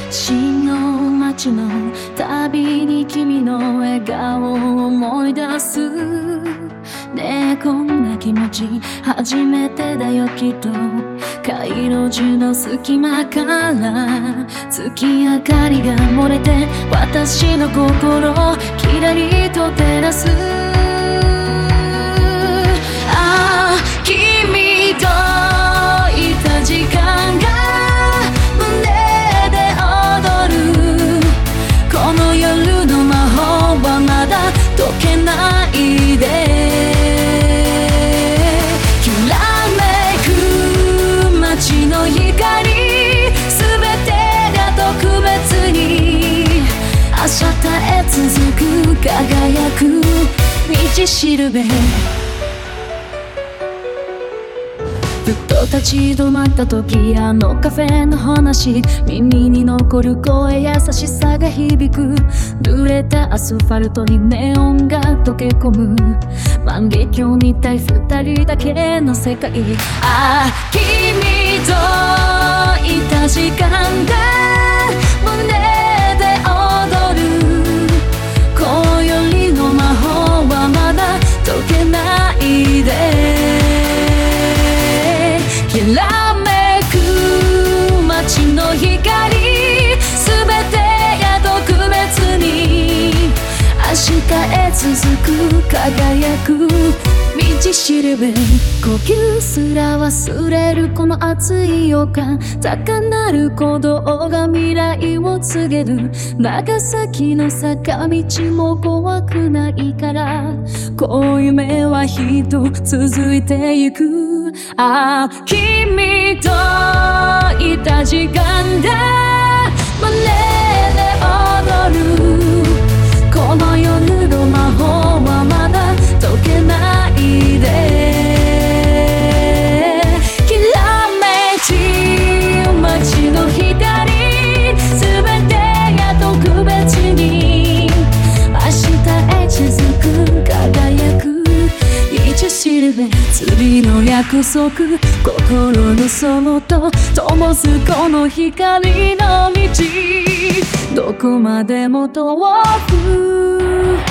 新の街の旅に君の笑顔を思い出すねえこんな気持ち初めてだよきっと街路樹の隙間から月明かりが漏れて私の心をきらりと照らすああ君といた時間が胸で踊るこの夜の魔法はまだ解けないできらめく街の光すべてが特別に明日へ続く輝く道しるべふと立ち止まった時あのカフェの話耳に残る声優しさが響く濡れたアスファルトにネオンが溶け込む万華鏡にたい二人だけの世界ああ君といた時間が胸で踊る今宵の魔法はまだ解けないできらめく街の光すべてが特別に明日へ続く輝く道しるべ呼吸すら忘れるこの熱い予感高鳴る鼓動が未来を告げる長崎の坂道も怖くないからこう夢はひと続いてゆくああ君といた時間で胸で踊るこの夜の魔法はまだ解けないできらめき街の光すべてが特別に明日へ続く輝く道しるべ釣りの約束心のそと灯すこの光の道どこまでも遠く